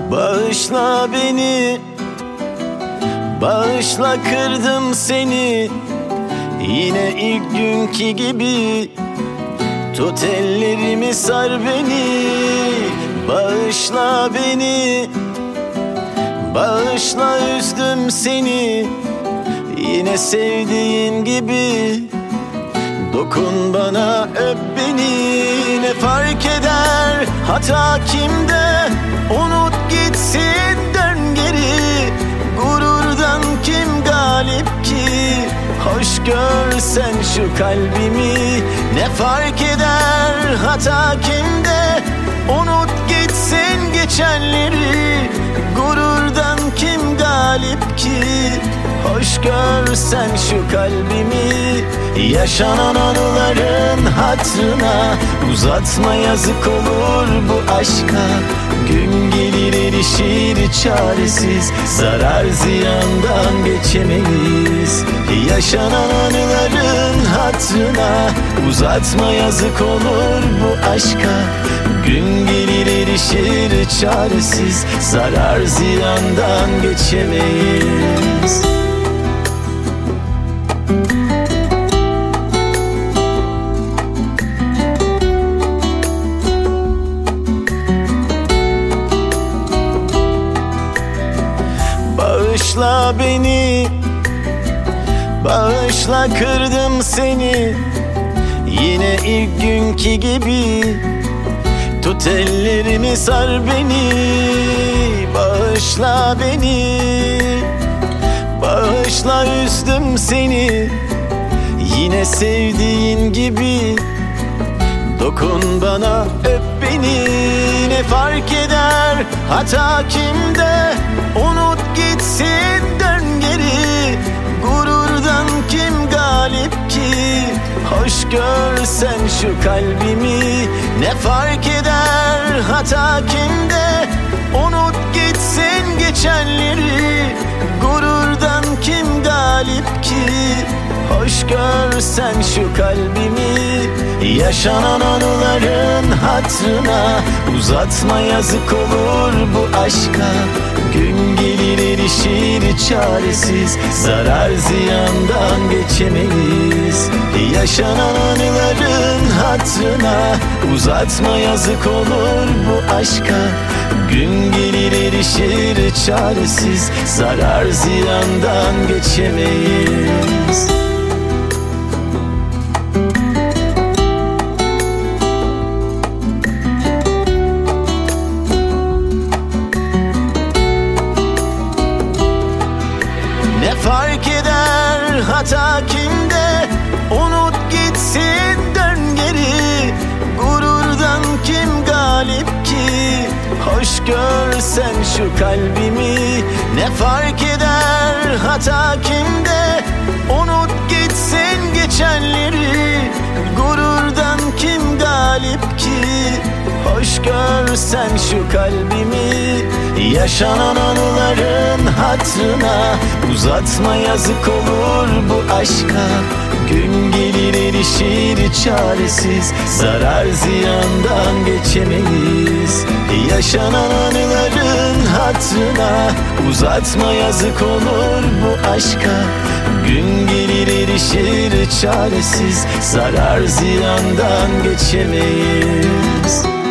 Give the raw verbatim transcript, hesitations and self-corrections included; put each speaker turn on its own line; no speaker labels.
Bağışla beni, bağışla kırdım seni. Yine ilk günkü gibi tut ellerimi, sar beni. Bağışla beni, bağışla üzdüm seni. Yine sevdiğin gibi dokun bana, öp beni. Ne fark eder hata kimde, unut gitsin, dön geri. Gururdan kim galip ki, hoş görsen şu kalbimi. Ne fark eder hata kimde, unut gitsin geçenleri. Gururdan kim galip ki, hoş görsen şu kalbimi. Yaşanan anıların hatırına uzatma, yazık olur bu aşka. Gün gelir erişir çaresiz, zarar ziyandan geçemeyiz. Yaşanan anıların hatırına uzatma, yazık olur bu aşka. Gün gelir erişir çaresiz, zarar ziyandan geçemeyiz. Bağışla beni, bağışla kırdım seni. Yine ilk günkü gibi tut ellerimi, sar beni. Bağışla beni, bağışla üzdüm seni. Yine sevdiğin gibi dokun bana, öp beni. Ne fark eder hata kimde, unut gitsin, dön geri. Gururdan kim galip ki, hoş görsen şu kalbimi. Ne fark eder hata kimde, unut gitsin geçenleri. Gururdan kim galip ki, hoş görsen şu kalbimi. Yaşanan anıların hatırına uzatma, yazık olur bu aşka. Gün gelir erişir çaresiz, zarar ziyandan geçemeyiz. Yaşanan anıların hatırına uzatma, yazık olur bu aşka. Gün gelir erişir çaresiz, zarar ziyandan geçemeyiz. Ne fark eder hata kimde, unut gitsin, dön geri. Gururdan kim galip ki, hoş görsen şu kalbimi. Ne fark eder hata kimde, unut gitsin geçenleri. Gururdan kim galip ki, hoş görsen şu kalbimi. Yaşanan anıların hatırına uzatma, yazık olur bu aşka. Gün gelir erişir çaresiz, zarar ziyandan geçemeyiz. Yaşanan anıların hatırına uzatma, yazık olur bu aşka. Gün gelir erişir çaresiz, zarar ziyandan geçemeyiz.